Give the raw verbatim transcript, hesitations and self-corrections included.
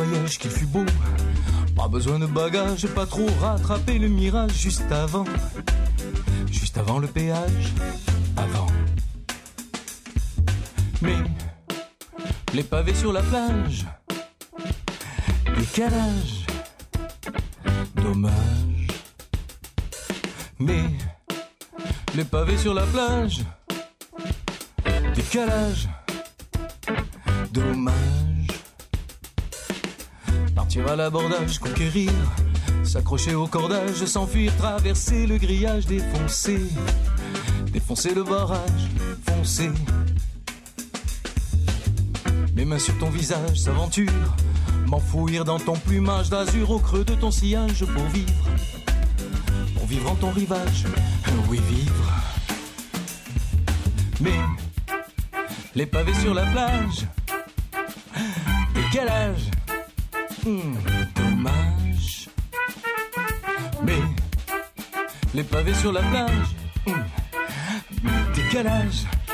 voyage qu'il fut beau. Pas besoin de bagages, pas trop rattraper le mirage juste avant. Juste avant le péage, avant. Mais les pavés sur la plage, décalage, dommage. Mais les pavés sur la plage, décalage, dommage. Partir à l'abordage, conquérir, s'accrocher au cordage, s'enfuir, traverser le grillage, défoncer, défoncer le barrage, foncer. Mes mains sur ton visage, s'aventure, m'enfouir dans ton plumage d'azur au creux de ton sillage pour vivre, pour vivre en ton rivage, oui vivre. Mais les pavés sur la plage, décalage, hmm, dommage. Mais les pavés sur la plage, hmm, décalage,